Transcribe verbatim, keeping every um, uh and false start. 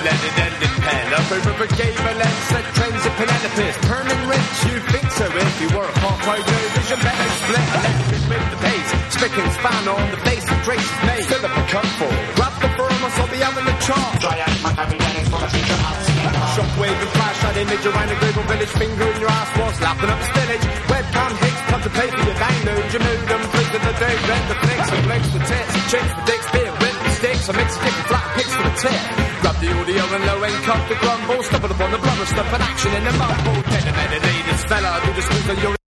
Dead-ended pen. A paper for cable and set trends of Penelope's. Permanent rich, you think so if you were a part-time no vision, better split. Electric with the pace, spick and span on the face of Drake's mate. Fill up a cup full, grab the thermos, I'll be having the chart. Dry out my family weddings for a future house. Shockwave and flash, that image around a global village, finger in your ass whilst lapping up spillage. Webcam hits, plug the pay for your download, you mood them, flick of the day, rent the flicks, and blinks the tits, chicks the dicks, beer, whip the sticks, I mix a different flat picks for the tip. Grab the audio and low end, cut the grumble, stumble upon the blubber stuff and action in the mumble. Dead and edited, this fella, do the squeeze on your